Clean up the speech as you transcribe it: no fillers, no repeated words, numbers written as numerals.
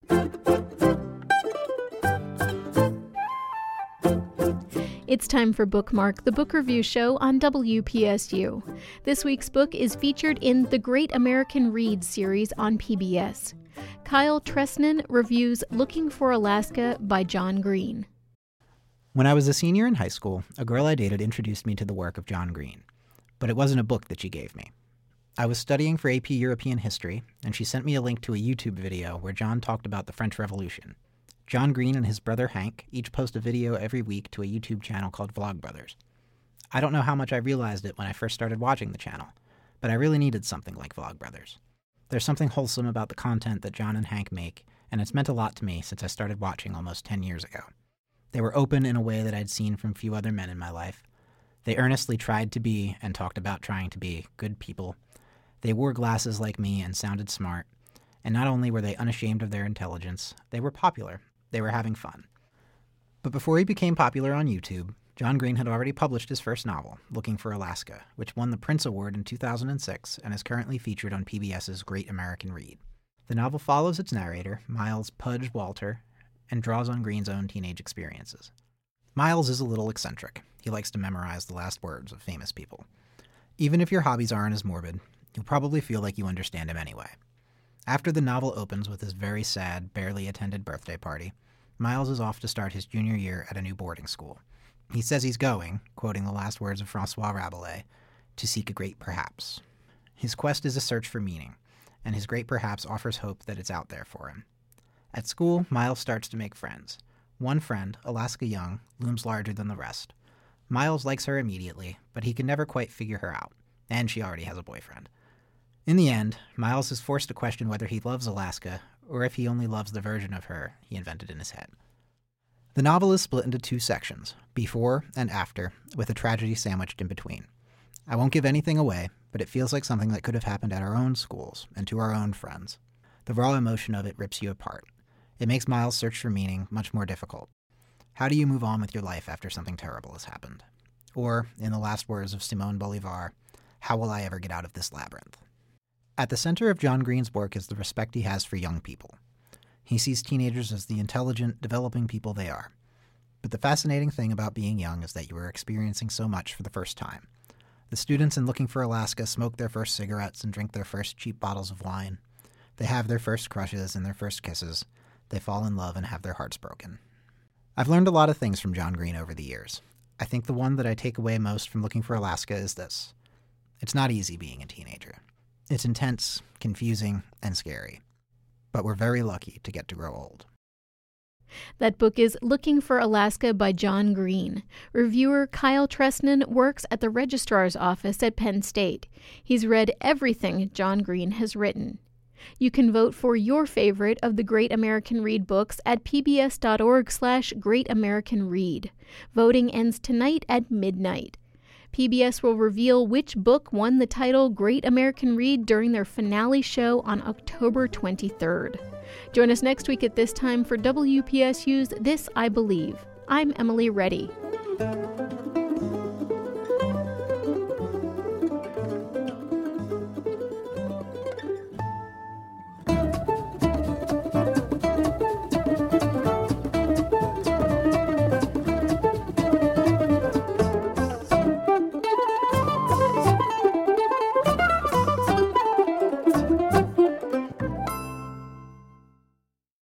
It's time for Bookmark, the book review show on WPSU. This week's book is featured in the Great American Read series on PBS. Kyle Tresnan reviews Looking for Alaska by John Green. When I was a senior in high school, a girl I dated introduced me to the work of John Green. But it wasn't a book that she gave me. I was studying for AP European History, and she sent me a link to a YouTube video where John talked about the French Revolution. John Green and his brother Hank each post a video every week to a YouTube channel called Vlogbrothers. I don't know how much I realized it when I first started watching the channel, but I really needed something like Vlogbrothers. There's something wholesome about the content that John and Hank make, and it's meant a lot to me since I started watching almost 10 years ago. They were open in a way that I'd seen from few other men in my life. They earnestly tried to be, and talked about trying to be, good people. They wore glasses like me and sounded smart. And not only were they unashamed of their intelligence, they were popular. They were having fun. But before he became popular on YouTube, John Green had already published his first novel, Looking for Alaska, which won the Printz Award in 2006 and is currently featured on PBS's Great American Read. The novel follows its narrator, Miles Pudge Walter, and draws on Green's own teenage experiences. Miles is a little eccentric. He likes to memorize the last words of famous people. Even if your hobbies aren't as morbid, you'll probably feel like you understand him anyway. After the novel opens with his very sad, barely attended birthday party, Miles is off to start his junior year at a new boarding school. He says he's going, quoting the last words of François Rabelais, to seek a great perhaps. His quest is a search for meaning, and his great perhaps offers hope that it's out there for him. At school, Miles starts to make friends. One friend, Alaska Young, looms larger than the rest. Miles likes her immediately, but he can never quite figure her out, and she already has a boyfriend. In the end, Miles is forced to question whether he loves Alaska, or if he only loves the version of her he invented in his head. The novel is split into two sections, before and after, with a tragedy sandwiched in between. I won't give anything away, but it feels like something that could have happened at our own schools, and to our own friends. The raw emotion of it rips you apart. It makes Miles' search for meaning much more difficult. How do you move on with your life after something terrible has happened? Or, in the last words of Simone Bolivar, how will I ever get out of this labyrinth? At the center of John Green's work is the respect he has for young people. He sees teenagers as the intelligent, developing people they are. But the fascinating thing about being young is that you are experiencing so much for the first time. The students in Looking for Alaska smoke their first cigarettes and drink their first cheap bottles of wine. They have their first crushes and their first kisses. They fall in love and have their hearts broken. I've learned a lot of things from John Green over the years. I think the one that I take away most from Looking for Alaska is this. It's not easy being a teenager. It's intense, confusing, and scary. But we're very lucky to get to grow old. That book is Looking for Alaska by John Green. Reviewer Kyle Tresnan works at the Registrar's Office at Penn State. He's read everything John Green has written. You can vote for your favorite of the Great American Read books at pbs.org/Great American Read. Voting ends tonight at midnight. PBS will reveal which book won the title Great American Read during their finale show on October 23rd. Join us next week at this time for WPSU's This I Believe. I'm Emily Reddy.